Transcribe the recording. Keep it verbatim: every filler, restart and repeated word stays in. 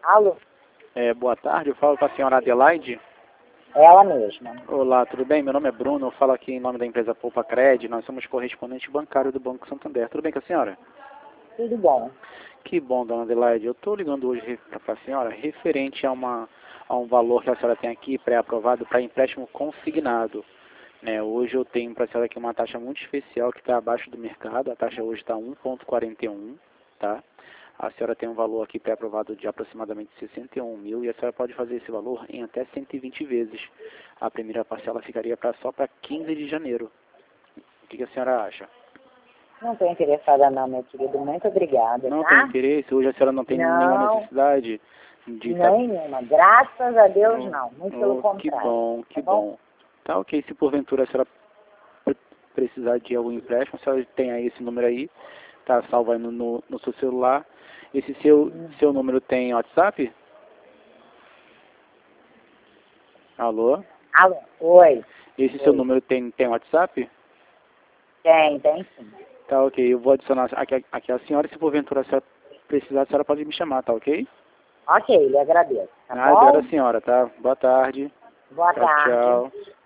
Alô? É, boa tarde, eu falo com a senhora Adelaide. Ela mesma. Olá, tudo bem? Meu nome é Bruno, eu falo aqui em nome da empresa Poupa Cred, nós somos correspondente bancário do Banco Santander. Tudo bem com a senhora? Tudo bom. Que bom, dona Adelaide. Eu estou ligando hoje para a senhora referente a, uma, a um valor que a senhora tem aqui pré-aprovado para empréstimo consignado. Né, hoje eu tenho para a senhora aqui uma taxa muito especial que está abaixo do mercado. A taxa hoje está um vírgula quarenta e um, tá? A senhora tem um valor aqui pré-aprovado de aproximadamente sessenta e um mil e a senhora pode fazer esse valor em até cento e vinte vezes. A primeira parcela ficaria pra, só para quinze de janeiro. O que, que a senhora acha? Não estou interessada não, meu querido. Muito obrigada, Não tá? tem interesse? Hoje a senhora não tem Não. nenhuma necessidade de... tá- Nenhuma. Graças a Deus, Oh, não. Muito oh, pelo que contrário. bom, que Tá bom? bom. Tá ok, se porventura a senhora pre- precisar de algum empréstimo, a senhora tem aí esse número aí, tá salvo aí no, no, no seu celular. Esse seu, Uhum. seu número tem WhatsApp? Alô? Alô? Oi. Esse Oi. seu número tem, tem WhatsApp? Tem, tem sim. Tá ok, eu vou adicionar aqui, aqui a senhora, se porventura a senhora precisar, a senhora pode me chamar, tá ok? Ok, lhe agradeço. Tá Ah, bom? era a senhora, tá? Boa tarde. Boa Tchau, tarde. tchau.